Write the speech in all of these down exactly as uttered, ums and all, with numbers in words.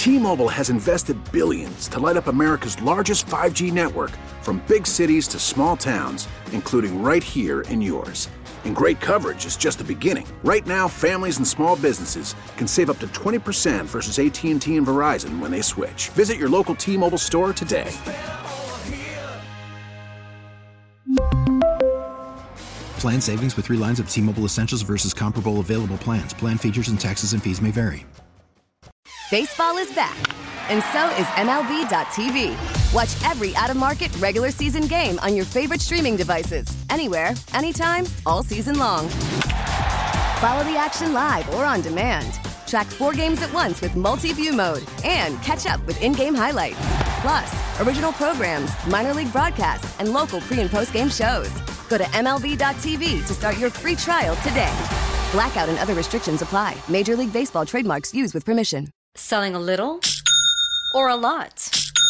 T-Mobile has invested billions to light up America's largest five G network, from big cities to small towns, including right here in yours. And great coverage is just the beginning. Right now, families and small businesses can save up to twenty percent versus A T and T and Verizon when they switch. Visit your local T-Mobile store today. Plan savings with three lines of T-Mobile Essentials versus comparable available plans. Plan features and taxes and fees may vary. Baseball is back, and so is M L B dot T V. Watch every out-of-market regular season game on your favorite streaming devices, anywhere, anytime, all season long. Follow the action live or on demand. Track four games at once with multi-view mode and catch up with in-game highlights. Plus, original programs, minor league broadcasts, and local pre- and post-game shows. Go to M L B dot T V to start your free trial today. Blackout and other restrictions apply. Major League Baseball trademarks used with permission. Selling a little or a lot?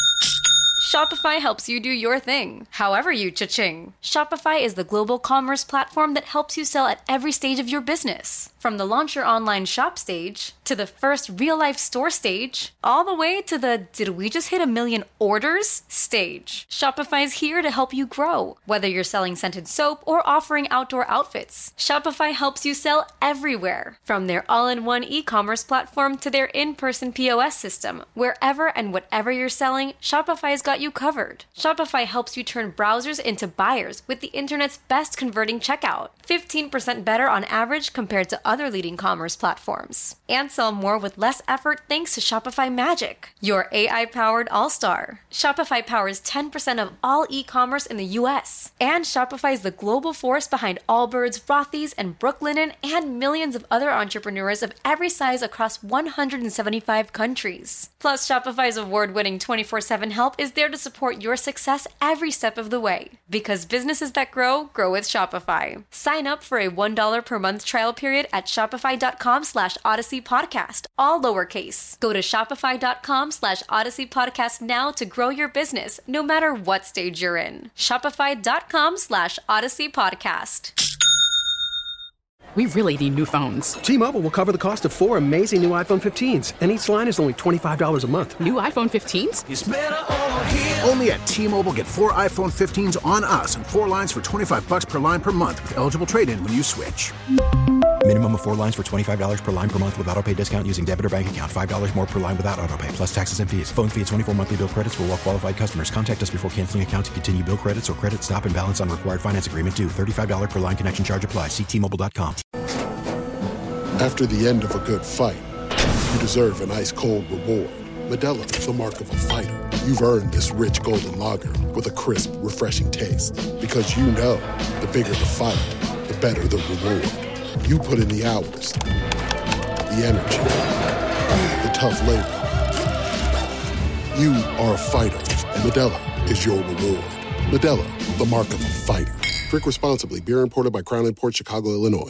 Shopify helps you do your thing, however you cha-ching. Shopify is the global commerce platform that helps you sell at every stage of your business. From the launch your online shop stage, to the first real-life store stage, all the way to the did we just hit a million orders stage. Shopify's here to help you grow. Whether you're selling scented soap or offering outdoor outfits, Shopify helps you sell everywhere. From their all-in-one e-commerce platform to their in-person P O S system, wherever and whatever you're selling, Shopify's got you covered. Shopify helps you turn browsers into buyers with the internet's best converting checkout. fifteen percent better on average compared to other leading commerce platforms. And sell more with less effort thanks to Shopify Magic, your A I-powered all-star. Shopify powers ten percent of all e-commerce in the U S. And Shopify is the global force behind Allbirds, Rothy's, and Brooklinen, and millions of other entrepreneurs of every size across one hundred seventy-five countries. Plus, Shopify's award-winning twenty-four seven help is there to support your success every step of the way. Because businesses that grow, grow with Shopify. Sign up for a one dollar per month trial period at shopify.com slash Odyssey Podcast, all lowercase. Go to shopify.com slash Odyssey Podcast now to grow your business, no matter what stage you're in. Shopify.com slash Odyssey Podcast. We really need new phones. T-Mobile will cover the cost of four amazing new iPhone fifteens, and each line is only twenty-five dollars a month. New iPhone fifteens? It's better over here. Only at T-Mobile, get four iPhone fifteens on us and four lines for twenty-five dollars per line per month with eligible trade-in when you switch. Minimum of four lines for twenty-five dollars per line per month with autopay discount using debit or bank account. five dollars more per line without autopay, plus taxes and fees. Phone fee at twenty-four monthly bill credits for well-qualified customers. Contact us before canceling account to continue bill credits or credit stop and balance on required finance agreement due. thirty-five dollars per line connection charge applies. See T Mobile dot com. After the end of a good fight, you deserve an ice-cold reward. Modelo is the mark of a fighter. You've earned this rich golden lager with a crisp, refreshing taste. Because you know, the bigger the fight, the better the reward. You put in the hours, the energy, the tough labor. You are a fighter, and Modelo is your reward. Modelo, the mark of a fighter. Drink responsibly. Beer imported by Crown Imports, Chicago, Illinois.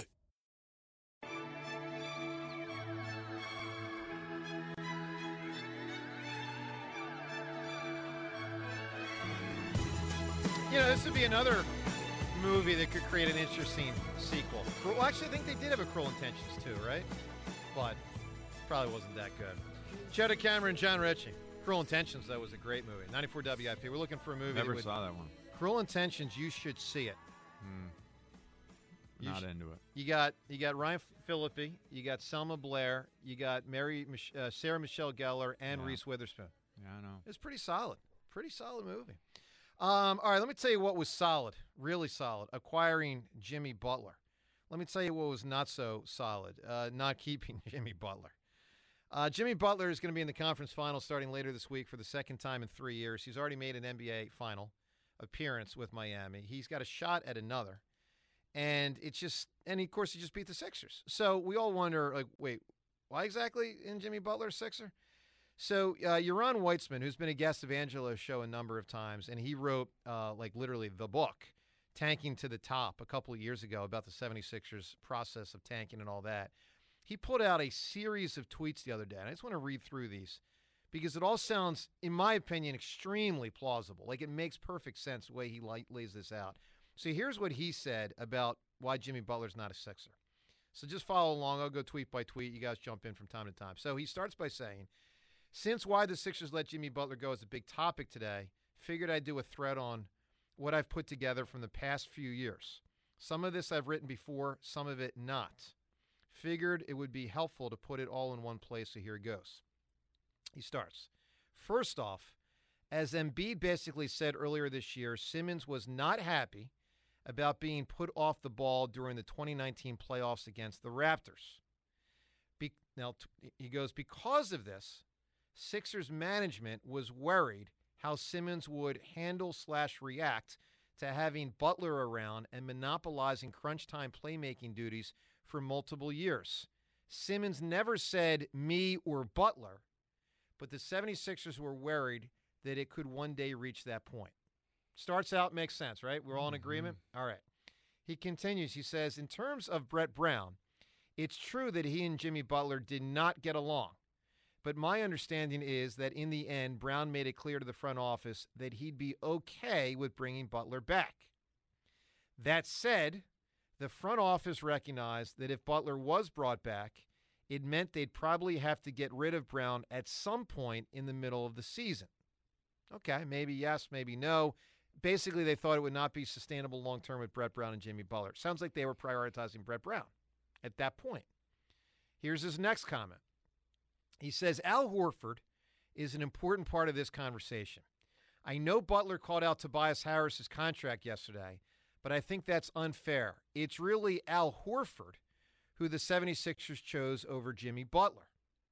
You know, this would be another movie that could create an interesting sequel. Well, actually, I think they did have a Cruel Intentions too, right? But probably wasn't that good. Cheddar Cameron, John Ritchie. Cruel Intentions, though, was a great movie. ninety-four W I P. We're looking for a movie. Never that would, saw that one. Cruel Intentions, you should see it. Hmm. You Not sh- into it. You got you got Ryan Phillippe, you got Selma Blair, you got Mary Mich- uh, Sarah Michelle Gellar, and Yeah. Reese Witherspoon. Yeah, I know. It's pretty solid. Pretty solid movie. Um, all right, let me tell you what was solid, really solid. Acquiring Jimmy Butler. Let me tell you what was not so solid. Uh, not keeping Jimmy Butler. Uh, Jimmy Butler is going to be in the conference final starting later this week for the second time in three years. He's already made an N B A final appearance with Miami. He's got a shot at another. And it's just, and of course, he just beat the Sixers. So we all wonder, like, wait, why exactly in Jimmy Butler a Sixer? So uh, Yaron Weitzman, who's been a guest of Angelo's show a number of times, and he wrote, uh, like, literally the book, Tanking to the Top, a couple of years ago about the seventy-sixers process of tanking and all that. He put out a series of tweets the other day, and I just want to read through these because it all sounds, in my opinion, extremely plausible. Like, it makes perfect sense the way he li- lays this out. So here's what he said about why Jimmy Butler's not a Sixer. So just follow along. I'll go tweet by tweet. You guys jump in from time to time. So he starts by saying, Since why the Sixers let Jimmy Butler go is a big topic today, figured I'd do a thread on what I've put together from the past few years. Some of this I've written before, some of it not. Figured it would be helpful to put it all in one place, so here it goes. He starts. First off, as Embiid basically said earlier this year, Simmons was not happy about being put off the ball during the twenty nineteen playoffs against the Raptors. Be- now, t- he goes, because of this, Sixers management was worried how Simmons would handle slash react to having Butler around and monopolizing crunch time playmaking duties for multiple years. Simmons never said me or Butler, but the 76ers were worried that it could one day reach that point. Starts out, makes sense, right? We're all in agreement? Mm-hmm. All right. He continues. He says, in terms of Brett Brown, it's true that he and Jimmy Butler did not get along. But my understanding is that in the end, Brown made it clear to the front office that he'd be okay with bringing Butler back. That said, the front office recognized that if Butler was brought back, it meant they'd probably have to get rid of Brown at some point in the middle of the season. Okay, maybe yes, maybe no. Basically, they thought it would not be sustainable long-term with Brett Brown and Jimmy Butler. Sounds like they were prioritizing Brett Brown at that point. Here's his next comment. He says, Al Horford is an important part of this conversation. I know Butler called out Tobias Harris's contract yesterday, but I think that's unfair. It's really Al Horford who the 76ers chose over Jimmy Butler.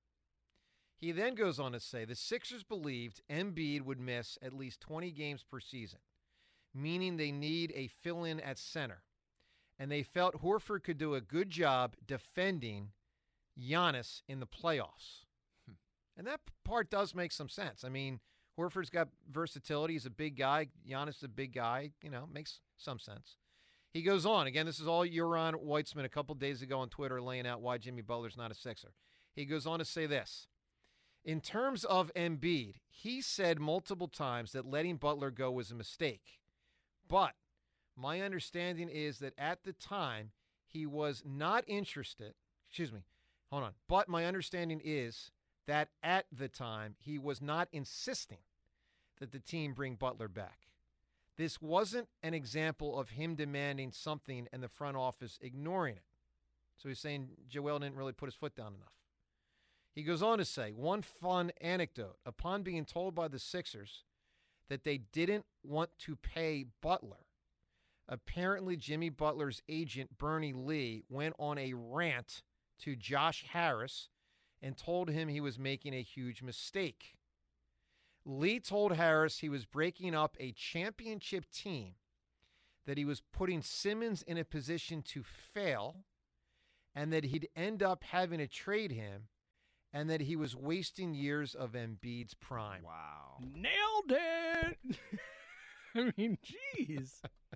He then goes on to say the Sixers believed Embiid would miss at least twenty games per season, meaning they need a fill-in at center. And they felt Horford could do a good job defending Giannis in the playoffs. Hmm. And that part does make some sense. I mean, Horford's got versatility. He's a big guy. Giannis is a big guy. You know, makes some sense. He goes on. Again, this is all Uran Weitzman a couple days ago on Twitter laying out why Jimmy Butler's not a Sixer. He goes on to say this. In terms of Embiid, he said multiple times that letting Butler go was a mistake. But my understanding is that at the time, he was not interested. Excuse me. Hold on. But my understanding is that at the time, he was not insisting that the team bring Butler back. This wasn't an example of him demanding something and the front office ignoring it. So he's saying Joel didn't really put his foot down enough. He goes on to say, one fun anecdote. Upon being told by the Sixers that they didn't want to pay Butler, apparently Jimmy Butler's agent, Bernie Lee, went on a rant to Josh Harris and told him he was making a huge mistake. Lee told Harris he was breaking up a championship team, that he was putting Simmons in a position to fail, and that he'd end up having to trade him, and that he was wasting years of Embiid's prime. Wow. Nailed it! I mean, jeez.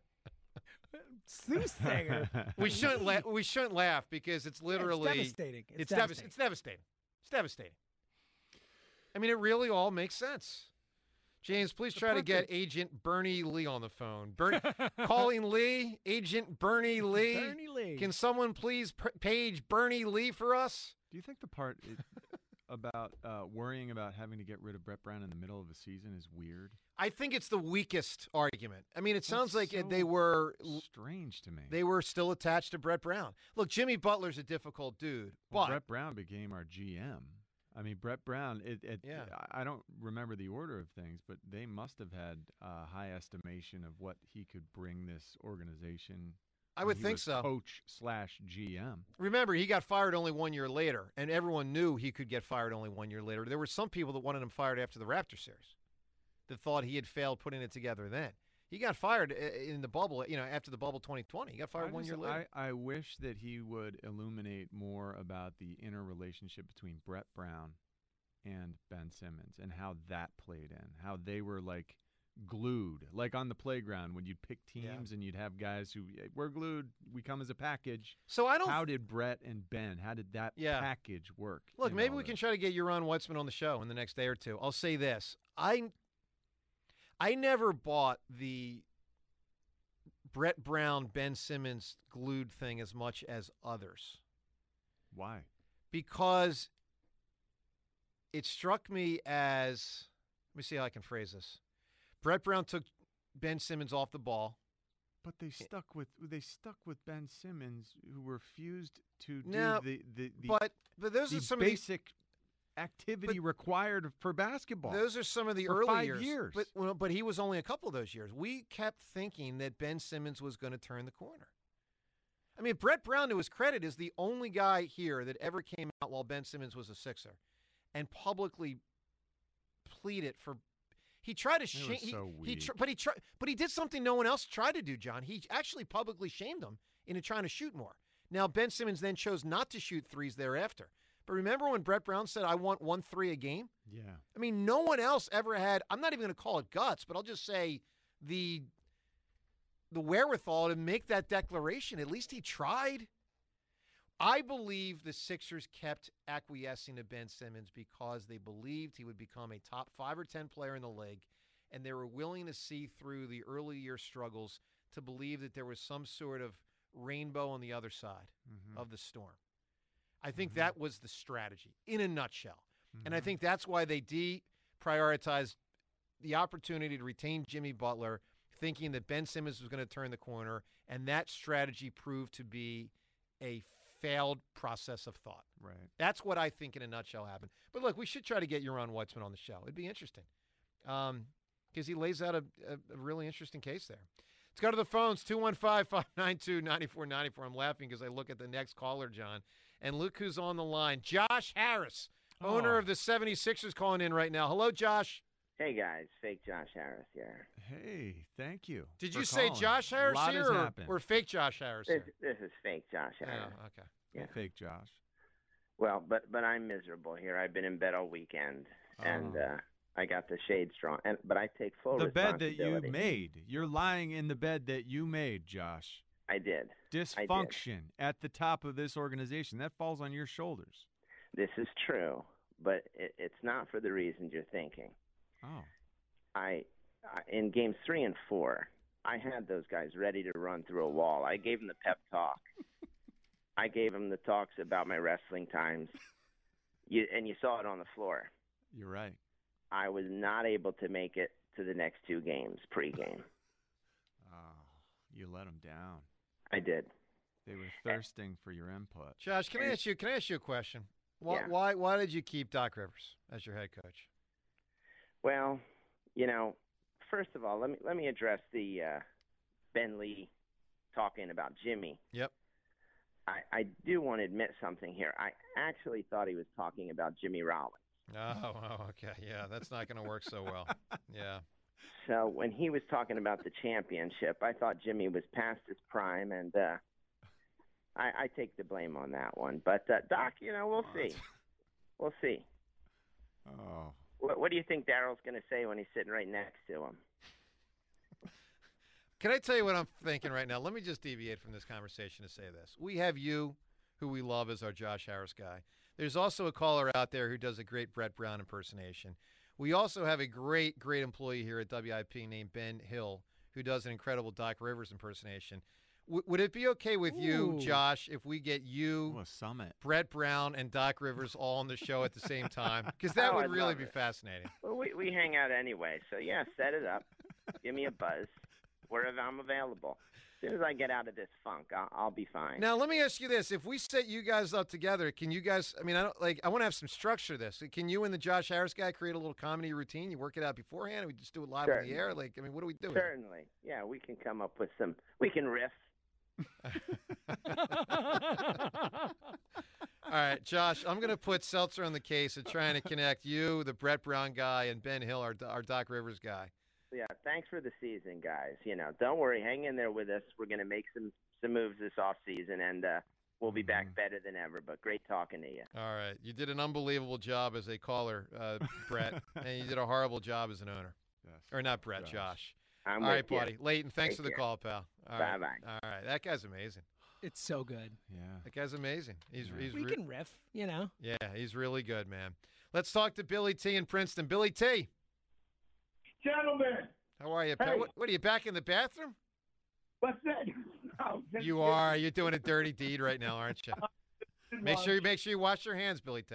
Soothsayer. We shouldn't laugh. We shouldn't laugh because it's literally it's devastating. It's, it's devastating. Dev- it's devastating. It's devastating. I mean, it really all makes sense. James, please try to get Agent Bernie Lee on the phone. Ber- calling Lee, Agent Bernie Lee. Bernie Lee. Can someone please p- page Bernie Lee for us? Do you think the part it, about uh, worrying about having to get rid of Brett Brown in the middle of a season is weird? I think it's the weakest argument. I mean, it sounds That's like so they were strange to me. They were still attached to Brett Brown. Look, Jimmy Butler's a difficult dude, well, but Brett Brown became our G M. I mean, Brett Brown, it, it, yeah. I don't remember the order of things, but they must have had a high estimation of what he could bring this organization. I would he think was so. Coach slash G M. Remember, he got fired only one year later, and everyone knew he could get fired only one year later. There were some people that wanted him fired after the Raptor series that thought he had failed putting it together then. He got fired in the bubble, you know, after the bubble twenty twenty. He got fired I one just, year later. I, I wish that he would illuminate more about the inner relationship between Brett Brown and Ben Simmons and how that played in, how they were like glued, like on the playground when you'd pick teams Yeah. and you'd have guys who, we're glued, we come as a package. So I don't. How did Brett and Ben, how did that Yeah. package work? Look, in maybe all we can this? try to get Uran Weitzman on the show in the next day or two. I'll say this. I I never bought the Brett Brown, Ben Simmons glued thing as much as others. Why? Because it struck me as, let me see how I can phrase this. Brett Brown took Ben Simmons off the ball. But they stuck with they stuck with Ben Simmons, who refused to do No, the, the, the but but those the are some basic of activity but required for basketball. Those are some of the for early five years. years. But well, but he was only a couple of those years. We kept thinking that Ben Simmons was going to turn the corner. I mean, Brett Brown, to his credit, is the only guy here that ever came out while Ben Simmons was a Sixer and publicly pleaded for. He tried to shame. So he, he tr- but he tried. But he did something no one else tried to do. John. He actually publicly shamed him into trying to shoot more. Now Ben Simmons then chose not to shoot threes thereafter. But remember when Brett Brown said, "I want one three a game"? Yeah. I mean, no one else ever had. I'm not even going to call it guts, but I'll just say the the wherewithal to make that declaration. At least he tried. I believe the Sixers kept acquiescing to Ben Simmons because they believed he would become a top five or ten player in the league, and they were willing to see through the early year struggles to believe that there was some sort of rainbow on the other side mm-hmm. of the storm. I think mm-hmm. that was the strategy in a nutshell. Mm-hmm. And I think that's why they deprioritized the opportunity to retain Jimmy Butler, thinking that Ben Simmons was going to turn the corner, and that strategy proved to be a failed process of thought. Right. That's what I think in a nutshell happened. But look, we should try to get Yaron Weitzman on the show. It'd be interesting because um, he lays out a, a, a really interesting case there. Let's go to the phones, two one five, five nine two, nine four nine four. I'm laughing because I look at the next caller, John, and look who's on the line. Josh Harris, oh. owner of the seventy-sixers, calling in right now. Hello, Josh. Hey, guys. Fake Josh Harris here. Hey, thank you. Did you say calling. Josh Harris here or, or fake Josh Harris this, here? This is fake Josh Harris. Oh, okay. Yeah. Hey, fake Josh. Well, but but I'm miserable here. I've been in bed all weekend, oh. and uh, I got the shade strong. And But I take full the responsibility. The bed that you made. You're lying in the bed that you made, Josh. I did. Dysfunction I did. at the top of this organization. That falls on your shoulders. This is true, but it, it's not for the reasons you're thinking. Oh. I, I in games three and four, I had those guys ready to run through a wall. I gave them the pep talk. I gave them the talks about my wrestling times. You, and you saw it on the floor. You're right. I was not able to make it to the next two games pregame. Oh, you let them down. I did. They were thirsting for your input. Josh, can I ask you? Can I ask you a question? Why, Yeah. why, why did you keep Doc Rivers as your head coach? Well, you know, first of all, let me let me address the uh, Ben Lee talking about Jimmy. Yep. I, I do want to admit something here. I actually thought he was talking about Jimmy Rollins. Oh, oh okay. Yeah, that's not going to work so well. Yeah. So when he was talking about the championship, I thought Jimmy was past his prime, and uh, I, I take the blame on that one. But, uh, Doc, you know, we'll see. We'll see. Oh. What, what do you think Daryl's going to say when he's sitting right next to him? Can I tell you what I'm thinking right now? Let me just deviate from this conversation to say this. We have you, who we love as our Josh Harris guy. There's also a caller out there who does a great Brett Brown impersonation. We also have a great, great employee here at W I P named Ben Hill, who does an incredible Doc Rivers impersonation. W- would it be okay with you, Ooh. Josh, if we get you, Oh, a summit. Brett Brown, and Doc Rivers all on the show at the same time? Because that Oh, would I'd really love be it. fascinating. Well, we, we hang out anyway, so, yeah, set it up. Give me a buzz wherever I'm available. As soon as I get out of this funk, I'll, I'll be fine. Now, let me ask you this. If we set you guys up together, can you guys, I mean, I don't like, I want to have some structure to this. Can you and the Josh Harris guy create a little comedy routine? You work it out beforehand and we just do it live on the air? Like, I mean, what do we do? Certainly. Yeah, we can come up with some, we can riff. All right, Josh, I'm going to put Seltzer on the case of trying to connect you, the Brett Brown guy, and Ben Hill, our, our Doc Rivers guy. Yeah, thanks for the season, guys. You know, don't worry. Hang in there with us. We're going to make some, some moves this off season, and uh, we'll be back better than ever. But great talking to you. All right. You did an unbelievable job as a caller, uh, Brett, and you did a horrible job as an owner. Yes. Or not Brett, Josh. Josh. I'm All with right, you. buddy. Leighton, thanks Take for the care. call, pal. All right. Bye-bye. All right. That guy's amazing. It's so good. Yeah. That guy's amazing. He's, he's We re- can riff, you know. Yeah, he's really good, man. Let's talk to Billy T in Princeton. Billy T. Gentlemen. How are you? Hey. What, what are you back in the bathroom? What's that? No, just- You are. You're doing a dirty deed right now, aren't you? Make sure you make sure you wash your hands, Billy T.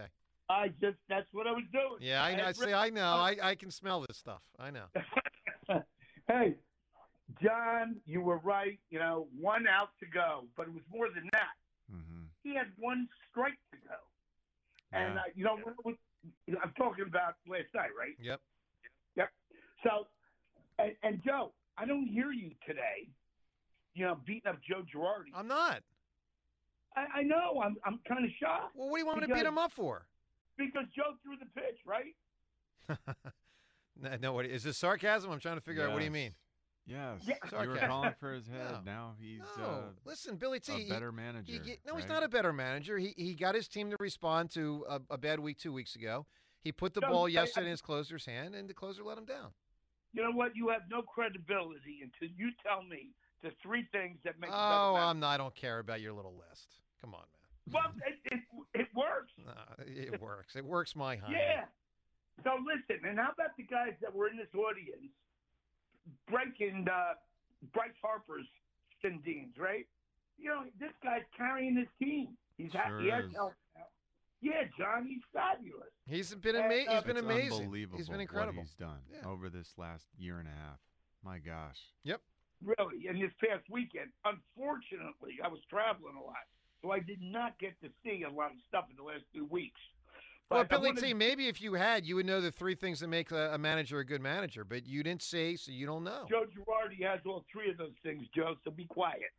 I just, that's what I was doing. Yeah, I know. I see, I know. I, I can smell this stuff. I know. Hey, John, you were right. You know, one out to go, but it was more than that. Mm-hmm. He had one strike to go. And, Yeah. uh, you know, when it was, I'm talking about last night, right? Yep. Yep. So, and, and Joe, I don't hear you today, you know, beating up Joe Girardi. I'm not. I, I know. I'm I'm kind of shocked. Well, what do you want me to because, beat him up for? Because Joe threw the pitch, right? no, no, what, is this sarcasm? I'm trying to figure out what do you mean. Yes. Yeah. You were Sarcasm. calling for his head. No. Now he's No, uh, listen, Billy T. a he- better manager. he get- no, he's right? not a better manager. He he got his team to respond to a, a bad week two weeks ago. He put the No, ball I- yesterday I- in his closer's hand, and the closer let him down. You know what? You have no credibility until you tell me the three things that make. Oh, you better I'm not, I don't care about your little list. Come on, man. Well, it, it, it works. No, it works. It works my honey. Yeah. So listen, and how about the guys that were in this audience breaking uh, Bryce Harper's Sindines, right? You know, this guy's carrying his team. He's ha- Sure he has is. help now. Yeah, John, he's fabulous. He's been And, ama- uh, He's been It's amazing. Unbelievable He's been incredible. what he's done Yeah. over this last year and a half. My gosh. Yep. Really, in this past weekend. Unfortunately, I was traveling a lot, so I did not get to see a lot of stuff in the last two weeks. Well, But I Billy wanted- T, maybe if you had, you would know the three things that make a, a manager a good manager, but you didn't say, so you don't know. Joe Girardi has all three of those things, Joe, so be quiet.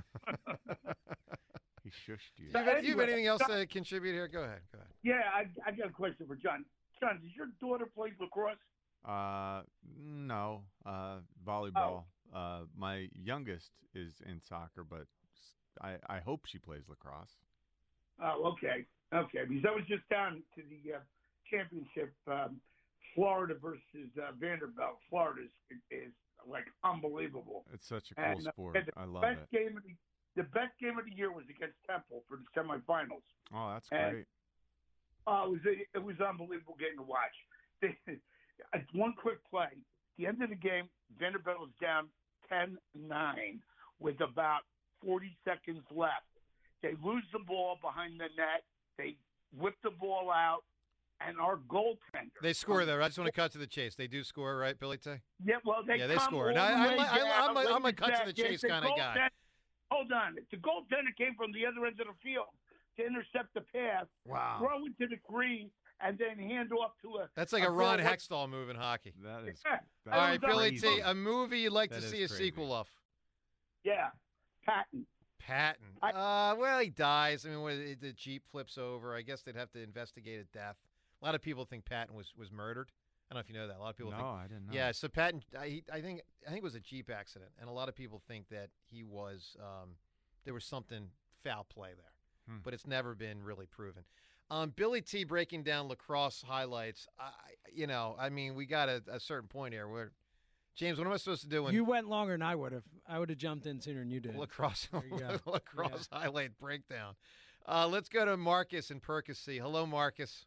He shushed you. You have, you have Anyway, anything else John- to contribute here? Go ahead. Go ahead. Yeah, I, I got a question for John. John, does your daughter play lacrosse? Uh, no. Uh, volleyball. Uh, my youngest is in soccer, but s- I, I hope she plays lacrosse. Oh, okay. Okay, because I was just down to the uh, championship, um, Florida versus uh, Vanderbilt. Florida is, is like unbelievable. It's such a cool And, uh, sport. and the I love best it. Game of the, the best game of the year was against Temple for the semifinals. Oh, that's and- great. Oh, it was a, it was an unbelievable game to watch. They, one quick play. At the end of the game, Vanderbilt was down ten nine with about forty seconds left. They lose the ball behind the net. They whip the ball out, and our goaltender. They score, though. I just want to cut to the chase. They do score, right, Billy T? Yeah, well, they Yeah, they come score. all And I- the I way li- I li- down. I'm a- I'm a Wait cut to the second. chase The kinda guy. goaltender- Hold on. The goaltender came from the other end of the field to intercept the pass, Wow. throw into the green, and then hand off to a. That's like a girl Ron with- Hextall move in hockey. That is. Yeah. that All is right, Billy crazy. T, a movie you'd like That to is see a crazy. sequel of. Yeah, Patton. Patton. Uh, well, he dies. I mean, when it- the Jeep flips over, I guess they'd have to investigate a death. A lot of people think Patton was, was murdered. I don't know if you know that. A lot of people No, think. I didn't know. Yeah, so Patton, I, he, I think I think it was a Jeep accident, and a lot of people think that he was um, there was something foul play there, Hmm. but it's never been really proven. Um, Billy T breaking down lacrosse highlights. I, you know, I mean, we got a, a certain point here where. James, what am I supposed to do when You went longer than I would have. I would have jumped in sooner than you did. lacrosse There you go. lacrosse highlight breakdown? Uh, let's go to Marcus in Percy. Hello, Marcus.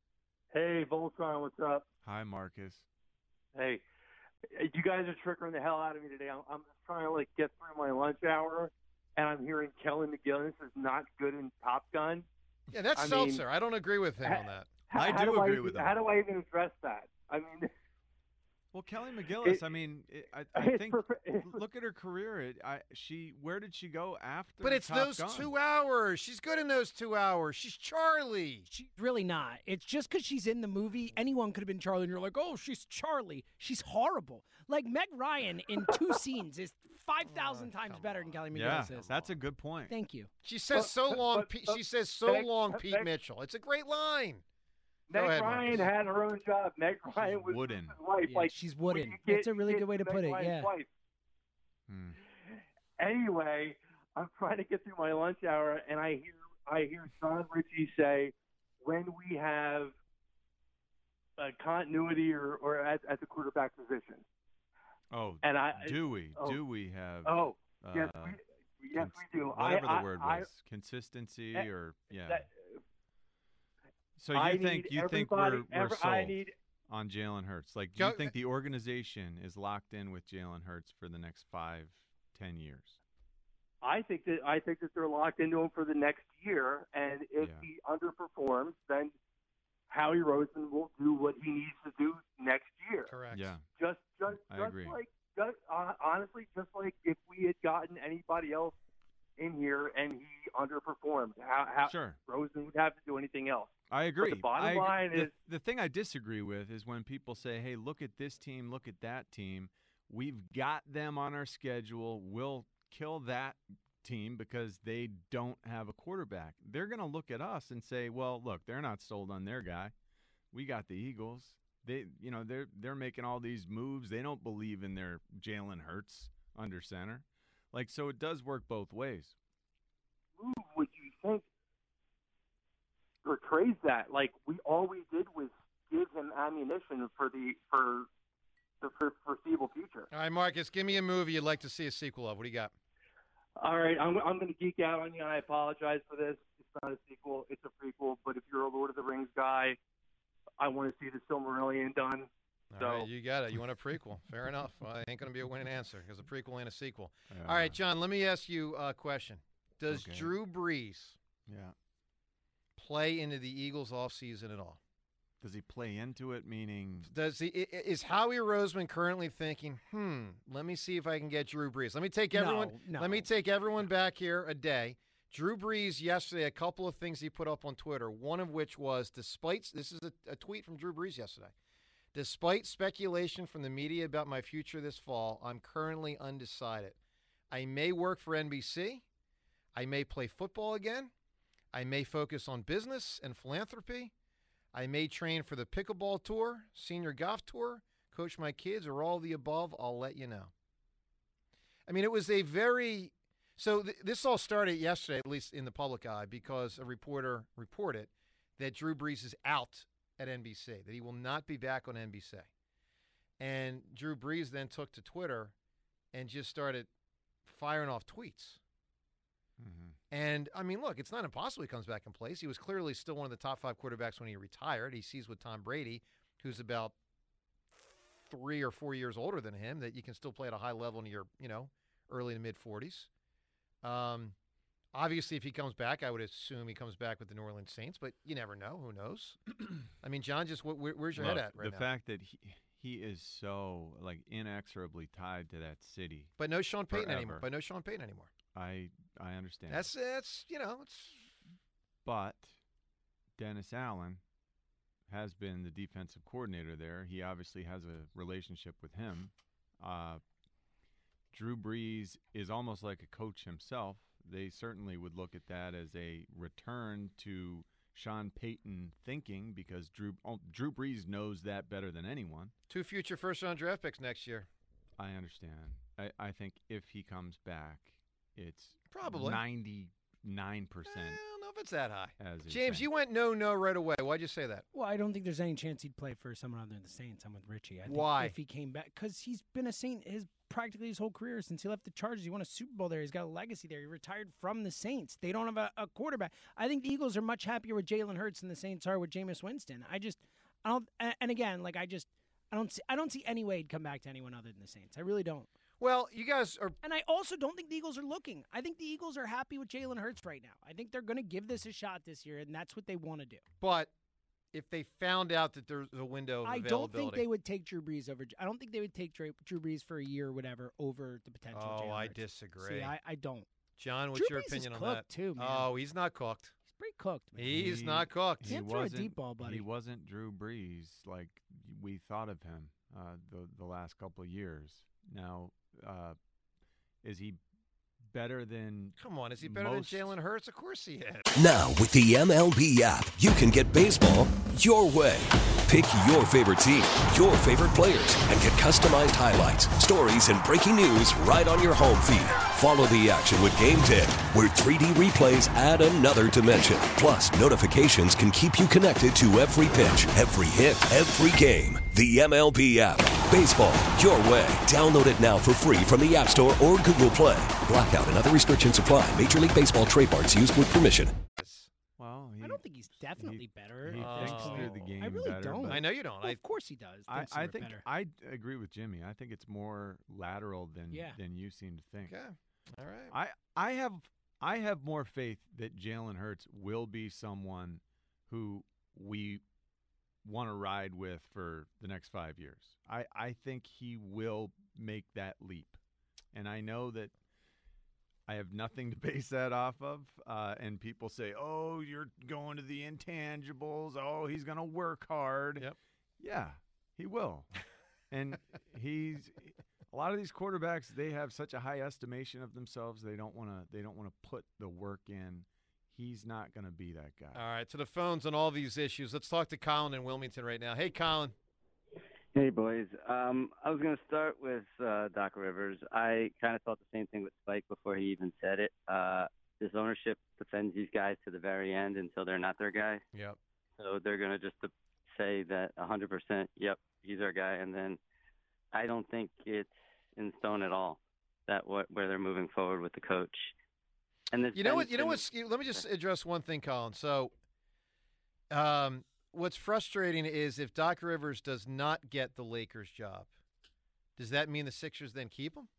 Hey, Voltron, what's up? Hi, Marcus. Hey, you guys are triggering the hell out of me today. I'm, I'm just trying to like get through my lunch hour, and I'm hearing Kelly McGillis is not good in Top Gun. Yeah, that's I Seltzer. mean, I don't agree with him on that. How, I how do agree I, with him. How do I even address that? I mean, Well, Kelly McGillis. It- I mean, it, I, I it's think. perfe- it's- Look at her career. It, I, she. Where did she go after? But it's Top those Gun? two hours. She's good in those two hours. She's Charlie. She's really not. It's just because she's in the movie. Anyone could have been Charlie, and you're like, oh, she's Charlie. She's horrible. Like Meg Ryan in two scenes is five thousand times better than Kelly Yeah, McGillis is. that's a good point. Thank you. She says But- so long. but- Pete, but- she says so Meg- long. Pete Meg- Mitchell. It's a great line. Meg Go ahead, Ryan Marcus. had her own job. Meg Ryan was wooden. his wife. Yeah, like she's when wooden. you get- That's a really you good get way to Meg put it, Ryan's yeah. wife. Hmm. Anyway, I'm trying to get through my lunch hour, and I hear I hear John Ritchie say, when we have a continuity or, or at, at the quarterback position. Oh, And I- do we? oh. do we have? Oh, yes, uh, we, yes, we do. Whatever I, the word I, was, consistency I, or yeah. that- so you I think need you think everybody- we're, we're every- sold I need- on Jalen Hurts? Like, do Go- you think the organization is locked in with Jalen Hurts for the next five, ten years? I think that I think that they're locked into him for the next year, and if Yeah. he underperforms, then Howie Roseman will do what he needs to do next year. Correct. Yeah. Just, just, I just agree. like, just, uh, honestly, just like if we had gotten anybody else in here and he underperformed, how, how Sure. Roseman would have to do anything else. I agree. But the bottom I agree. line the, is, the thing I disagree with is when people say, hey, look at this team, look at that team. We've got them on our schedule. We'll kill that team because they don't have a quarterback. They're going to look at us and say, well, look, they're not sold on their guy. We got the Eagles. They, you know, they're they're making all these moves. They don't believe in their Jalen Hurts under center. Like, so it does work both ways. move would you think portrays that? Like, we all we did was give him ammunition for the for the for foreseeable future. All right, Marcus, give me a movie you'd like to see a sequel of. What do you got? All right, I'm I'm going to geek out on you, and I apologize for this. It's not a sequel; it's a prequel. But if you're a Lord of the Rings guy, I want to see the Silmarillion done. All So right, you got it. You want a prequel. Fair enough. Well, it ain't going to be a winning answer because a prequel ain't a sequel. Yeah. All right, John, let me ask you a question. Does Okay. Drew Brees Yeah. play into the Eagles' offseason at all? Does he play into it, meaning Does he, i- i- is Howie Roseman currently thinking, hmm, let me see if I can get Drew Brees? Let me take everyone No, no. let me take everyone back here a day. Drew Brees yesterday, a couple of things he put up on Twitter, one of which was, despite, this is a, a tweet from Drew Brees yesterday, despite speculation from the media about my future this fall, I'm currently undecided. I may work for N B C. I may play football again. I may focus on business and philanthropy. I may train for the pickleball tour, senior golf tour, coach my kids, or all the above. I'll let you know. I mean, it was a very – so th- this all started yesterday, at least in the public eye, because a reporter reported that Drew Brees is out at N B C, that he will not be back on N B C. And Drew Brees then took to Twitter and just started firing off tweets. mm-hmm. And, I mean, look, it's not impossible he comes back in place. He was clearly still one of the top five quarterbacks when he retired. He sees with Tom Brady, who's about three or four years older than him, that you can still play at a high level in your, you know, early to mid-forties. Um, obviously, if he comes back, I would assume he comes back with the New Orleans Saints, but you never know. Who knows? I mean, John, just wh- wh- where's your Look, head at right the now? fact that he he is so like inexorably tied to that city. But no Sean Payton forever. anymore. But no Sean Payton anymore. I I understand. That's, that's you know, it's But Dennis Allen has been the defensive coordinator there. He obviously has a relationship with him. Uh, Drew Brees is almost like a coach himself. They certainly would look at that as a return to Sean Payton thinking because Drew oh, Drew Brees knows that better than anyone. two future first-round draft picks next year. I understand. I, I think if he comes back, it's Probably. ninety-nine percent. I don't know if it's that high. As he's James, saying. you went no-no right away. Why'd you say that? Well, I don't think there's any chance he'd play for someone other than the Saints. I'm with Richie. I think Why? If he came back, because he's been a Saint his practically his whole career since he left the Chargers. He won a Super Bowl there. He's got a legacy there. He retired from the Saints. They don't have a, a quarterback. I think the Eagles are much happier with Jalen Hurts than the Saints are with Jameis Winston. I just, I don't. And and again, like I just, I don't see, I don't see any way he'd come back to anyone other than the Saints. I really don't. Well, you guys are. And I also don't think the Eagles are looking. I think the Eagles are happy with Jalen Hurts right now. I think they're going to give this a shot this year, and that's what they want to do. But if they found out that there's a window of I availability. don't think they would take Drew Brees over. I don't think they would take Drew, Drew Brees for a year or whatever over the potential. of Oh, Jalen I Hurts. disagree. See, I, I don't. John, what's Drew your Brees is opinion on cooked that? too, man. Oh, he's not cooked. He's pretty cooked, man. He's He- not cooked. Can't he throw a wasn't- deep ball, buddy. He wasn't Drew Brees like we thought of him uh, the the last couple of years. Now, uh, is he better than? Come on, is he better most- than Jalen Hurts? Of course he is. Now, with the M L B app, you can get baseball your way. Pick your favorite team, your favorite players, and get customized highlights, stories, and breaking news right on your home feed. Follow the action with Game Tip, where three D replays add another dimension. Plus, notifications can keep you connected to every pitch, every hit, every game. The M L B app. Baseball your way. Download it now for free from the App Store or Google Play. Blackout and other restrictions apply. Major League Baseball trademarks used with permission. Well, he, I don't think he's definitely better. he at this thinks point. through the game I really better, don't. but- I know you don't. Well, I, of course he does. I, Thinks I they're think better. I agree with Jimmy. I think it's more lateral than Yeah. than you seem to think. okay. All right. I I have I have more faith that Jalen Hurts will be someone who we want to ride with for the next five years. I, I think he will make that leap. And I know that I have nothing to base that off of. Uh, and people say, oh, you're going to the intangibles. Oh, he's going to work hard. Yep. Yeah, he will. And he's a lot of these quarterbacks, they have such a high estimation of themselves. They don't want to they don't want to put the work in. He's not going to be that guy. All right, to the phones on all these issues. Let's talk to Colin in Wilmington right now. Hey, Colin. Hey, boys. Um, I was going to start with uh, Doc Rivers. I kind of thought the same thing with Spike before he even said it. Uh, this ownership defends these guys to the very end until they're not their guy. Yep. So they're going to just say that one hundred percent, yep, he's our guy. And then I don't think it's in stone at all that what where they're moving forward with the coach. And you know what? You know what? Let me just address one thing, Colin. So, um, what's frustrating is if Doc Rivers does not get the Lakers job, does that mean the Sixers then keep him?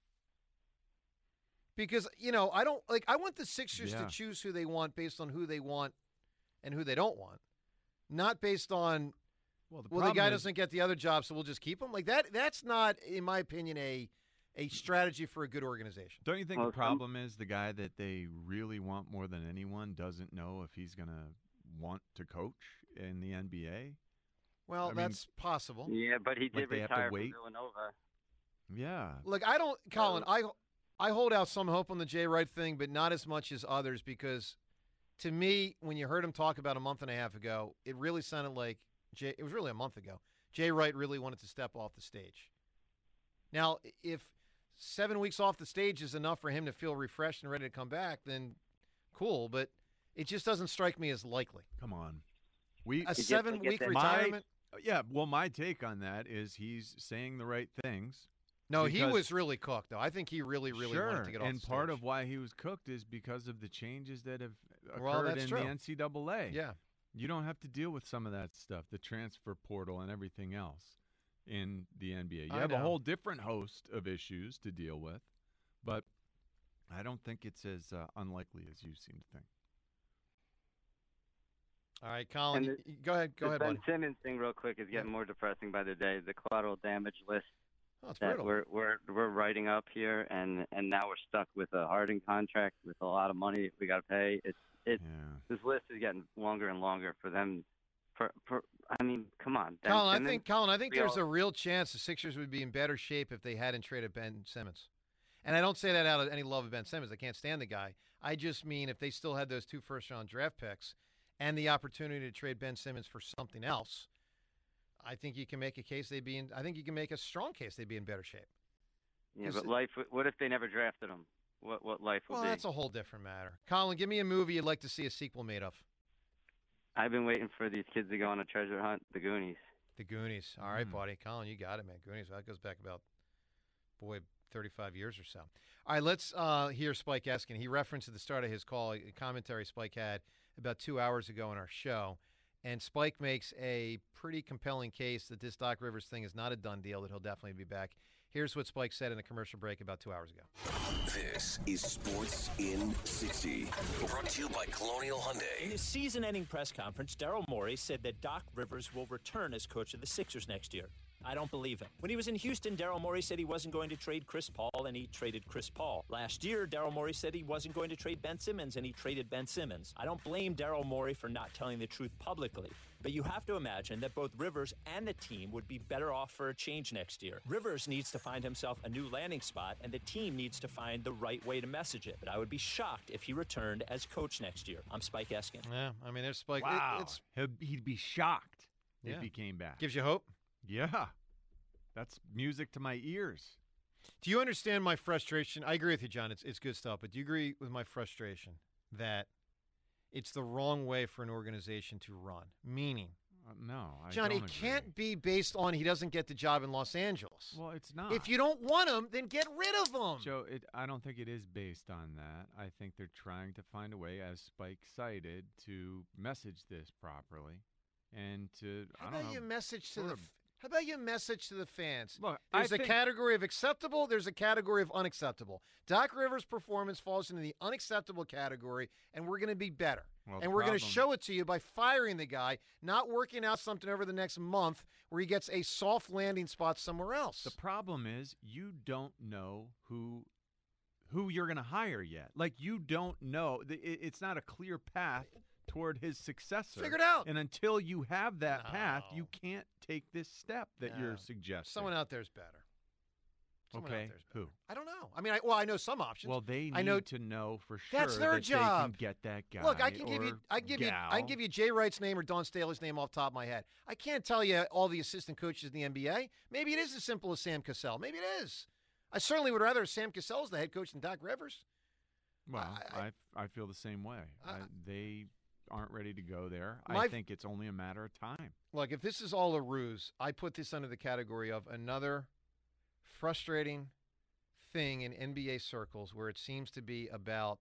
Because you know, I don't like. I want the Sixers Yeah. to choose who they want based on who they want and who they don't want, not based on. Well, the, well, the guy problem is- doesn't get the other job, so we'll just keep him. Like that. That's not, in my opinion, a a strategy for a good organization. Don't you think Well, the problem is the guy that they really want more than anyone doesn't know if he's going to want to coach in the N B A? Well, I mean, that's possible. Yeah, but he Like did they have to retire from wait? Villanova. Yeah. Look, I don't, Colin. I I hold out some hope on the Jay Wright thing, but not as much as others because, to me, when you heard him talk about a month and a half ago, it really sounded like Jay. It was really a month ago. Jay Wright really wanted to step off the stage. Now, if seven weeks off the stage is enough for him to feel refreshed and ready to come back, then cool. But it just doesn't strike me as likely. Come on. We A seven-week My- retirement. yeah, well, my take on that is he's saying the right things. No, he because- was really cooked, though. I think he really, really sure, wanted to get off and the part stage. of why he was cooked is because of the changes that have occurred Well, that's in true. the N C double A. Yeah. You don't have to deal with some of that stuff, the transfer portal and everything else in the N B A. You I have a know. whole different host of issues to deal with, but I don't think it's as uh, unlikely as you seem to think. All right, Colin, And y- y- go ahead. Go the ahead, Ben buddy. Simmons thing, real quick, is getting more depressing by the day. The collateral damage list Oh, it's that brutal. we're we're we're writing up here, and and now we're stuck with a Harden contract with a lot of money we got to pay. It's it's this list is getting longer and longer for them. For, for I mean, come on, Ben Colin, I Simmons, think Colin, I think we there's all- a real chance the Sixers would be in better shape if they hadn't traded Ben Simmons. And I don't say that out of any love of Ben Simmons. I can't stand the guy. I just mean if they still had those two first-round draft picks and the opportunity to trade Ben Simmons for something else, I think you can make a case they'd be in. I think you can make a strong case they'd be in better shape. Yeah, Is but it- life. What if they never drafted him? What what life would Well, be? that's a whole different matter. Colin, give me a movie you'd like to see a sequel made of. I've been waiting for these kids to go on a treasure hunt. The Goonies. The Goonies. All Hmm. right, buddy. Colin, you got it, man. Goonies. That goes back about, boy, thirty-five years or so. All right, let's uh, hear Spike Eskin. He referenced at the start of his call a commentary Spike had about two hours ago in our show. And Spike makes a pretty compelling case that this Doc Rivers thing is not a done deal, that he'll definitely be back. Here's what Spike said in a commercial break about two hours ago. This is Sports in sixty, brought to you by Colonial Hyundai. In his season-ending press conference, Daryl Morey said that Doc Rivers will return as coach of the Sixers next year. I don't believe him. When he was in Houston, Daryl Morey said he wasn't going to trade Chris Paul, and he traded Chris Paul. Last year, Daryl Morey said he wasn't going to trade Ben Simmons, and he traded Ben Simmons. I don't blame Daryl Morey for not telling the truth publicly, but you have to imagine that both Rivers and the team would be better off for a change next year. Rivers needs to find himself a new landing spot, and the team needs to find the right way to message it. But I would be shocked if he returned as coach next year. I'm Spike Eskin. Yeah, I mean, there's Spike. It- Wow. it's He'd, he'd be shocked Yeah. if he came back. Gives you hope? Yeah. That's music to my ears. Do you understand my frustration? I agree with you, John. It's it's good stuff. But do you agree with my frustration that it's the wrong way for an organization to run? Meaning, Uh, no, I John, don't it agree. can't be based on he doesn't get the job in Los Angeles. Well, it's not. If you don't want him, then get rid of him. Joe, it, I don't think it is based on that. I think they're trying to find a way, as Spike cited, to message this properly and to How I don't about know, you message to sort the? of f- How about your message to the fans? Look, there's I a think- category of acceptable. There's a category of unacceptable. Doc Rivers' performance falls into the unacceptable category, and we're going to be better. Well, and the we're going to problem- show it to you by firing the guy, not working out something over the next month where he gets a soft landing spot somewhere else. The problem is you don't know who who you're going to hire yet. Like, you don't know. The- it- It's not a clear path toward his successor. Figure it out. And until you have that No. path, you can't take this step that No. you're suggesting. Someone out there's better. Someone out Okay, there's who? I don't know. I mean, I, well, I know some options. Well, they need I know to know for sure that's their that job. they can get that guy. Look, I can give you, or I can give you, I can gal. give you Jay Wright's name or Don Staley's name off the top of my head. I can't tell you all the assistant coaches in the N B A. Maybe it is as simple as Sam Cassell. Maybe it is. I certainly would rather have Sam Cassell as the head coach than Doc Rivers. Well, I- I, I, feel the same way. I- I, they aren't ready to go there. My- I think it's only a matter of time. Look, if this is all a ruse, I put this under the category of another frustrating thing in N B A circles where it seems to be about,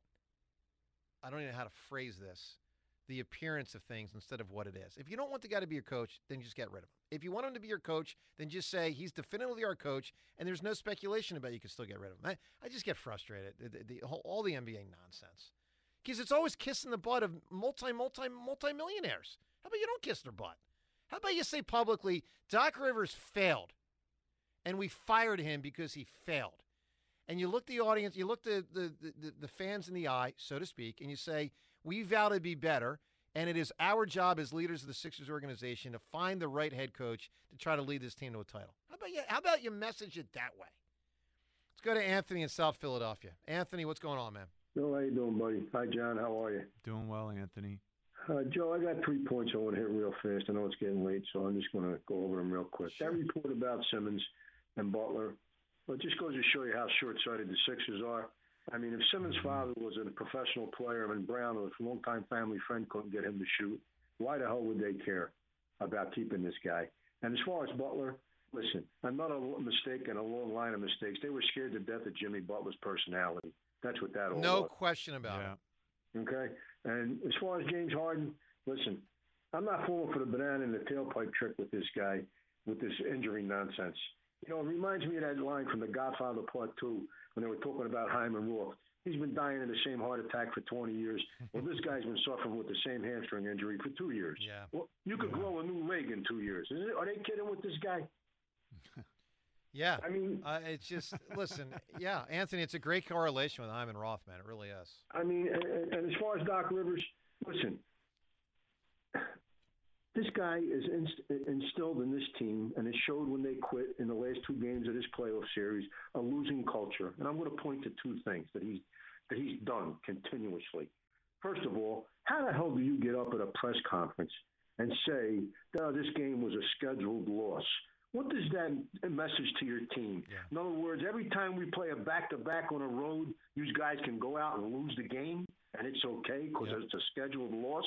I don't even know how to phrase this, the appearance of things instead of what it is. If you don't want the guy to be your coach, then just get rid of him. If you want him to be your coach, then just say he's definitively our coach, and there's no speculation about it. You can still get rid of him. I, I just get frustrated. The, the, the whole, all the N B A nonsense. Because it's always kissing the butt of multi, multi, multi-millionaires. How about you don't kiss their butt? How about you say publicly, Doc Rivers failed, and we fired him because he failed. And you look the audience, you look the, the, the, the fans in the eye, so to speak, and you say, we vow to be better, and it is our job as leaders of the Sixers organization to find the right head coach to try to lead this team to a title. How about you, how about you message it that way? Let's go to Anthony in South Philadelphia. Anthony, what's going on, man? Bill, how you doing, buddy? Hi, John. How are you? Doing well, Anthony. Uh, Joe, I got three points I want to hit real fast. I know it's getting late, so I'm just going to go over them real quick. That report about Simmons and Butler, well, it just goes to show you how short-sighted the Sixers are. I mean, if Simmons' father was a professional player and Brown, a longtime family friend, couldn't get him to shoot, why the hell would they care about keeping this guy? And as far as Butler, listen, another mistake and a long line of mistakes. They were scared to death of Jimmy Butler's personality. That's what that all No was. question about it. Okay? And as far as James Harden, listen, I'm not falling for the banana in the tailpipe trick with this guy, with this injury nonsense. You know, it reminds me of that line from The Godfather Part two when they were talking about Hyman Roth. He's been dying of the same heart attack for twenty years. Well, this guy's been suffering with the same hamstring injury for two years. Yeah. Well, you could grow a new leg in two years. Is it, are they kidding with this guy? Yeah. I mean, uh, it's just, listen, yeah, Anthony, it's a great correlation with Hyman Roth, man. It really is. I mean, and, and as far as Doc Rivers, listen, this guy is inst- instilled in this team, and it showed when they quit in the last two games of this playoff series, a losing culture. And I'm going to point to two things that he's that he's done continuously. First of all, how the hell do you get up at a press conference and say, "No, this game was a scheduled loss"? What does that message to your team? Yeah. In other words, every time we play a back-to-back on a road, you guys can go out and lose the game, and it's okay because Yep. it's a scheduled loss.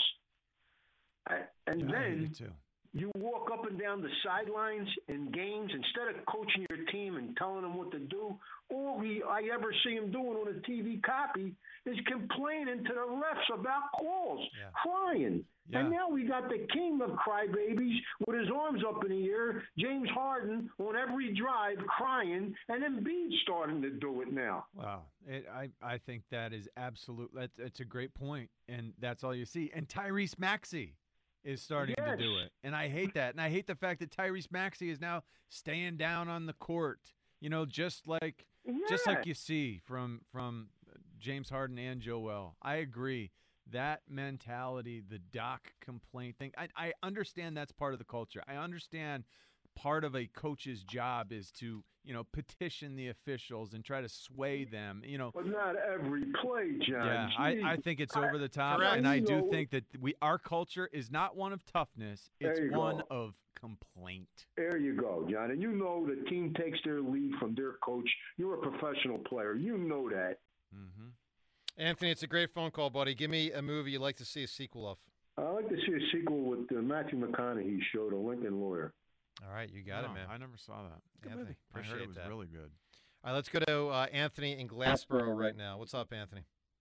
I- And Yeah, I hate then it too. you walk up and down the sidelines in games instead of coaching your team and telling them what to do. All we, I ever see him doing on a T V copy is complaining to the refs about calls, Yeah. crying. Yeah. And now we got the king of crybabies with his arms up in the air, James Harden, on every drive crying, and Embiid starting to do it now. Wow. It, I, I think that is absolute. That's, it's a great point, and that's all you see. And Tyrese Maxey is starting to Yes. do it. And I hate that. And I hate the fact that Tyrese Maxey is now staying down on the court, you know, just like just Yeah. like you see from from James Harden and Joel. I agree. That mentality, the Doc complaint thing, I, I understand that's part of the culture. I understand part of a coach's job is to, you know, petition the officials and try to sway them, you know. But not every play, John. Yeah, I, I Jeez. think it's I- over the top, Correct. and I You do know- think that we our culture is not one of toughness; There it's you one go. of complaint. There you go, John. And you know the team takes their lead from their coach. You're a professional player. You know that. Mm-hmm. Anthony, it's a great phone call, buddy. Give me a movie you'd like to see a sequel of. I'd like to see a sequel with uh, Matthew McConaughey show, The Lincoln Lawyer. All right, you got No, it, man. I never saw that. Anthony, I appreciate heard it was that. really good. All right, let's go to uh, Anthony in Glassboro right now. What's up, Anthony?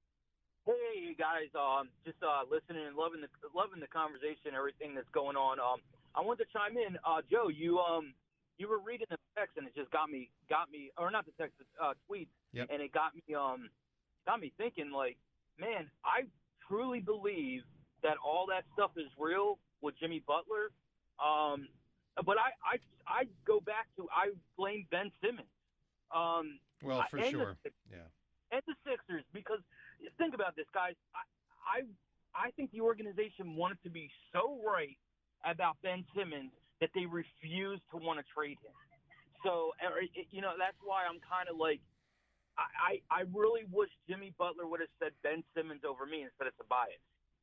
Hey guys, um, just uh, listening and loving the loving the conversation, everything that's going on. Um, I want to chime in. Uh, Joe, you um, you were reading the text, and it just got me, got me, or not the text, uh, tweets, Yep. and it got me, um, got me thinking, like, man, I truly believe that all that stuff is real with Jimmy Butler. Um, but I, I, I go back to I blame Ben Simmons. Um, Well, for and sure. The, Yeah. and the Sixers, because think about this, guys. I, I, I think the organization wanted to be so right about Ben Simmons that they refused to want to trade him. So, you know, that's why I'm kind of like, I, I, I really wish Jimmy Butler would have said Ben Simmons over me instead of Tobias.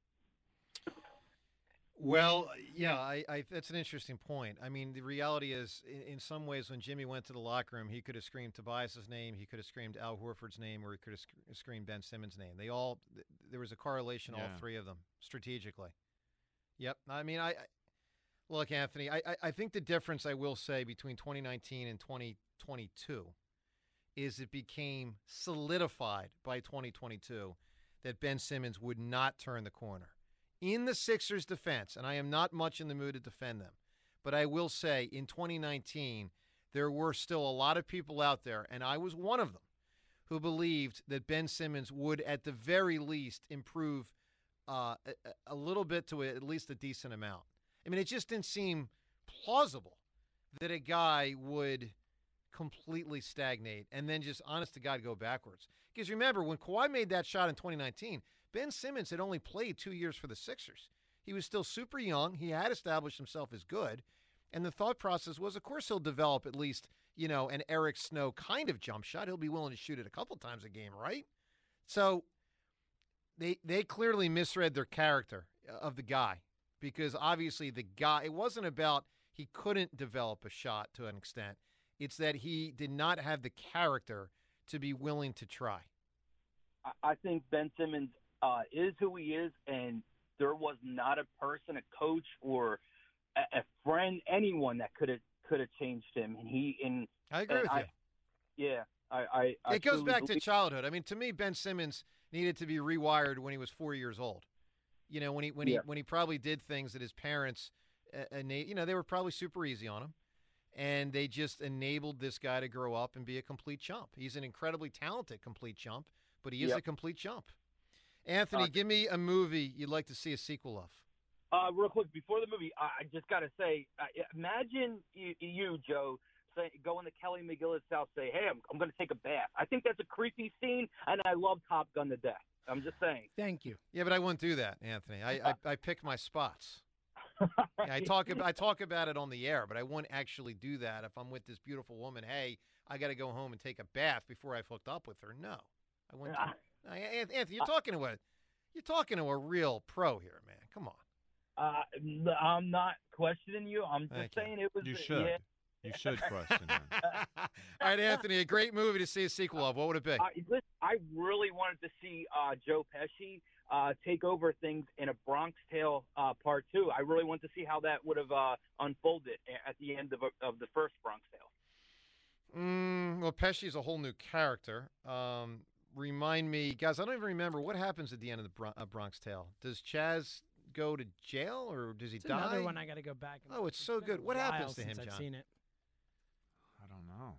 Well, yeah, I, I, that's an interesting point. I mean, the reality is, in, in some ways, when Jimmy went to the locker room, he could have screamed Tobias's name, he could have screamed Al Horford's name, or he could have sc- screamed Ben Simmons' name. They all, there was a correlation, Yeah. all three of them, strategically. Yep. I mean, I, I look, Anthony, I, I, I think the difference, I will say, between twenty nineteen and twenty twenty-two is it became solidified by twenty twenty-two that Ben Simmons would not turn the corner. In the Sixers' defense, and I am not much in the mood to defend them, but I will say in twenty nineteen, there were still a lot of people out there, and I was one of them, who believed that Ben Simmons would at the very least improve uh, a, a little bit to a, at least a decent amount. I mean, it just didn't seem plausible that a guy would completely stagnate and then just, honest to God, go backwards. Because remember, when Kawhi made that shot in twenty nineteen, Ben Simmons had only played two years for the Sixers. He was still super young. He had established himself as good. And the thought process was, of course, he'll develop at least, you know, an Eric Snow kind of jump shot. He'll be willing to shoot it a couple times a game, right? So they they clearly misread their character of the guy, because obviously the guy, it wasn't about he couldn't develop a shot to an extent. It's that he did not have the character to be willing to try. I think Ben Simmons uh, is who he is, and there was not a person, a coach, or a, a friend, anyone that could have could have changed him. And he, and I agree and with I, you. Yeah, I. I, I it goes truly back to believe- childhood. I mean, to me, Ben Simmons needed to be rewired when he was four years old. You know, when he when Yeah. he when he probably did things that his parents, uh, ena- you know, they were probably super easy on him, and they just enabled this guy to grow up and be a complete chump. He's an incredibly talented complete chump, but he is Yep. a complete chump. Anthony, Uh, give me a movie you'd like to see a sequel of. Uh, real quick, before the movie, I, I just got to say, uh, imagine you, you Joe, say, going to Kelly McGillis' house, say, hey, I'm, I'm going to take a bath. I think that's a creepy scene, and I love Top Gun to death. I'm just saying. Thank you. Yeah, but I wouldn't do that, Anthony. I I, I pick my spots. Yeah, I talk about I talk about it on the air, but I wouldn't actually do that if I'm with this beautiful woman. Hey, I got to go home and take a bath before I've hooked up with her. No, I wouldn't. Do that. Anthony, you're talking to a you're talking to a real pro here, man. Come on. Uh, I'm not questioning you. I'm just Thank you. saying it was. You should. Yeah. You should question him. All right, Anthony, a great movie to see a sequel of. What would it be? I, listen, I really wanted to see uh, Joe Pesci uh, take over things in a Bronx Tale uh, Part Two. I really want to see how that would have uh, unfolded at the end of, a, of the first Bronx Tale. Mm, well, Pesci's a whole new character. Um, remind me, guys, I don't even remember what happens at the end of the Bron- uh, Bronx Tale. Does Chaz go to jail or does he It's die? another one I got to go back. And Oh, it's so been good. a What while happens to him, since I've John? seen it. I don't know.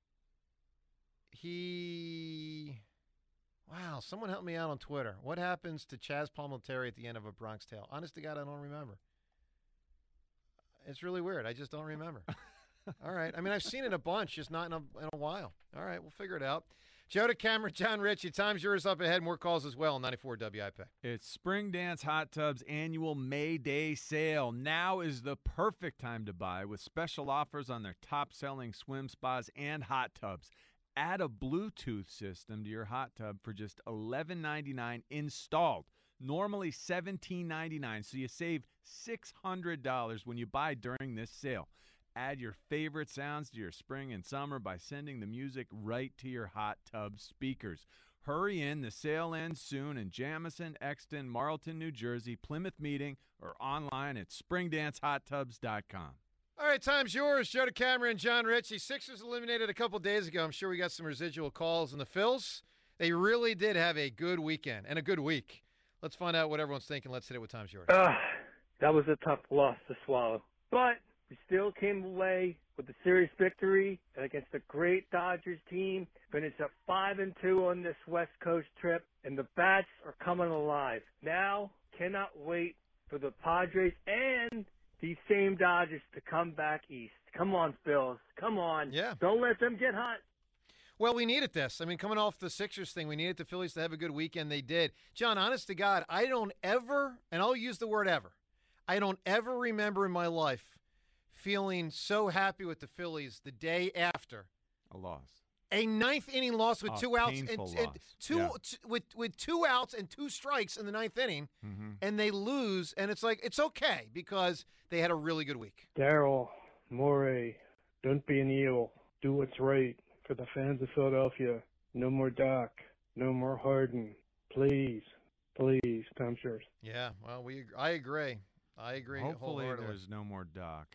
He, wow, someone help me out on Twitter. What happens to Chaz Palminteri at the end of A Bronx Tale? Honest to God, I don't remember. It's really weird. I just don't remember. All right. I mean, I've seen it a bunch, just not in a, in a while. All right, we'll figure it out. Joe DeCamera, John Ritchie, time's yours up ahead. More calls as well on ninety-four W I P. It's Spring Dance Hot Tubs annual May Day sale. Now is the perfect time to buy with special offers on their top-selling swim spas and hot tubs. Add a Bluetooth system to your hot tub for just eleven ninety-nine installed. Normally seventeen ninety-nine, so you save six hundred dollars when you buy during this sale. Add your favorite sounds to your spring and summer by sending the music right to your hot tub speakers. Hurry in, the sale ends soon in Jamison, Exton, Marlton, New Jersey, Plymouth Meeting, or online at spring dance hot tubs dot com. All right, time's yours. Joe DeCamera and John Ritchie. Sixers eliminated a couple days ago. I'm sure we got some residual calls in the Phils. They really did have a good weekend and a good week. Let's find out what everyone's thinking. Let's hit it with time's yours. Uh, that was a tough loss to swallow. But we still came away with a series victory against a great Dodgers team. Finished up five and two on this West Coast trip, and the bats are coming alive. Now, cannot wait for the Padres and these same Dodgers to come back east. Come on, Phils. Come on. Yeah. Don't let them get hot. Well, we needed this. I mean, coming off the Sixers thing, we needed the Phillies to have a good weekend. They did. John, honest to God, I don't ever, and I'll use the word ever, I don't ever remember in my life feeling so happy with the Phillies the day after a loss. A ninth inning loss with A two outs and, painful and loss. two Yeah. t- with with two outs and two strikes in the ninth inning, Mm-hmm. and they lose, and it's like it's okay because they had a really good week. Daryl Morey, don't be an eel. Do what's right for the fans of Philadelphia. No more Doc. No more Harden. Please, please, Tom Scherz. Yeah, well, we I agree. I agree. Hopefully wholeheartedly. there's no more Doc.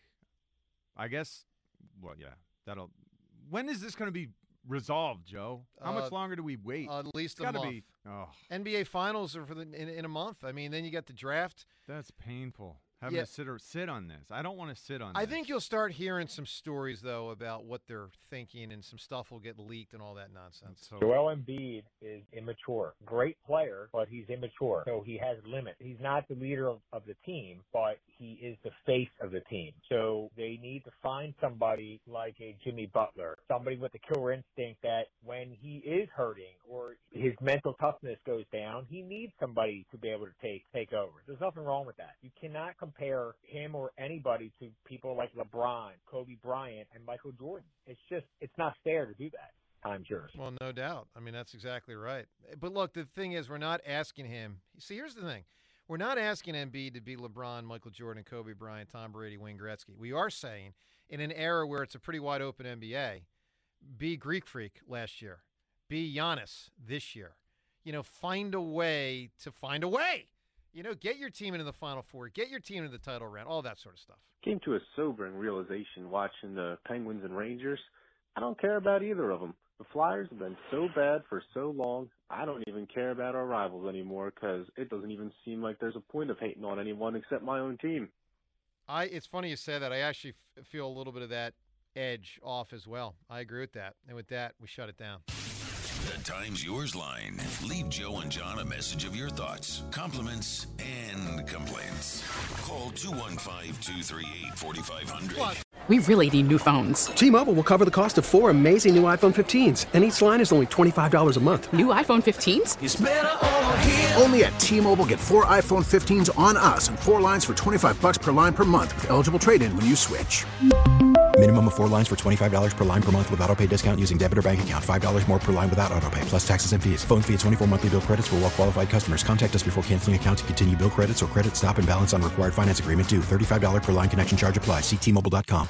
I guess, well, yeah, that'll. When is this going to be resolved, Joe? How Uh, much longer do we wait? At least It's a gotta month. be. Oh, N B A Finals are for the in, in a month. I mean, then you got the draft. that's painful. Having Yeah. to sit or sit on this. I don't want to sit on. I this. think you'll start hearing some stories though about what they're thinking, and some stuff will get leaked and all that nonsense. So, Joel Embiid is immature. Great player, but he's immature. So he has limits. He's not the leader of, of the team, but he is the face of the team. So they need to find somebody like a Jimmy Butler, somebody with the killer instinct that when he is hurting or his mental toughness goes down, he needs somebody to be able to take take over. There's nothing wrong with that. You cannot compare him or anybody to people like LeBron, Kobe Bryant, and Michael Jordan. It's just, it's not fair to do that. Time's yours. Well, no doubt. I mean, that's exactly right. But look, the thing is, we're not asking him. See, here's the thing. We're not asking Embiid to be LeBron, Michael Jordan, Kobe Bryant, Tom Brady, Wayne Gretzky. We are saying, in an era where it's a pretty wide open N B A, be Greek Freak last year. Be Giannis this year. You know, find a way to find a way. You know, get your team into the Final Four. Get your team into the title round. All that sort of stuff. Came to a sobering realization watching the Penguins and Rangers. I don't care about either of them. The Flyers have been so bad for so long, I don't even care about our rivals anymore because it doesn't even seem like there's a point of hating on anyone except my own team. I. It's funny you say that. I actually f- feel a little bit of that edge off as well. I agree with that. And with that, we shut it down. The Time's Yours line. Leave Joe and John a message of your thoughts, compliments, and complaints. Call two one five, two three eight, four five zero zero. We really need new phones. T-Mobile will cover the cost of four amazing new iPhone fifteens, and each line is only twenty-five dollars a month. New iPhone fifteens? It's better over here. Only at T-Mobile, get four iPhone fifteens on us and four lines for twenty-five bucks per line per month with eligible trade-in when you switch. Minimum of four lines for twenty-five dollars per line per month with autopay discount using debit or bank account. five dollars more per line without autopay, plus taxes and fees. Phone fee at twenty-four monthly bill credits for well-qualified customers. Contact us before canceling account to continue bill credits or credit stop and balance on required finance agreement due. thirty-five dollars per line connection charge applies. See T Mobile dot com.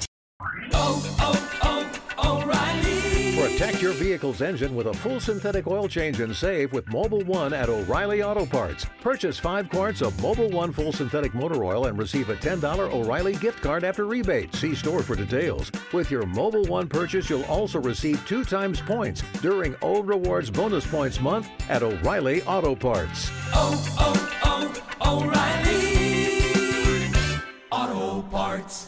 Oh, oh, oh, O'Reilly. Protect your vehicle's engine with a full synthetic oil change and save with Mobile One at O'Reilly Auto Parts. Purchase five quarts of Mobile One full synthetic motor oil and receive a ten dollars O'Reilly gift card after rebate. See store for details. With your Mobile One purchase, you'll also receive two times points during O Rewards Bonus Points Month at O'Reilly Auto Parts. Oh, oh, oh, O'Reilly Auto Parts.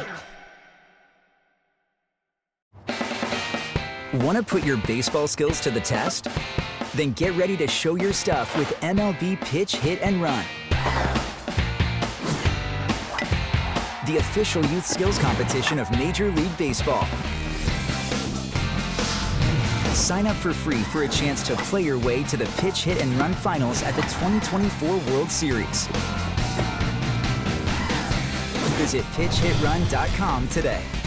Want to put your baseball skills to the test? Then get ready to show your stuff with M L B Pitch, Hit, and Run. The official youth skills competition of Major League Baseball. Sign up for free for a chance to play your way to the Pitch, Hit, and Run finals at the twenty twenty-four World Series. Visit pitch hit run dot com today.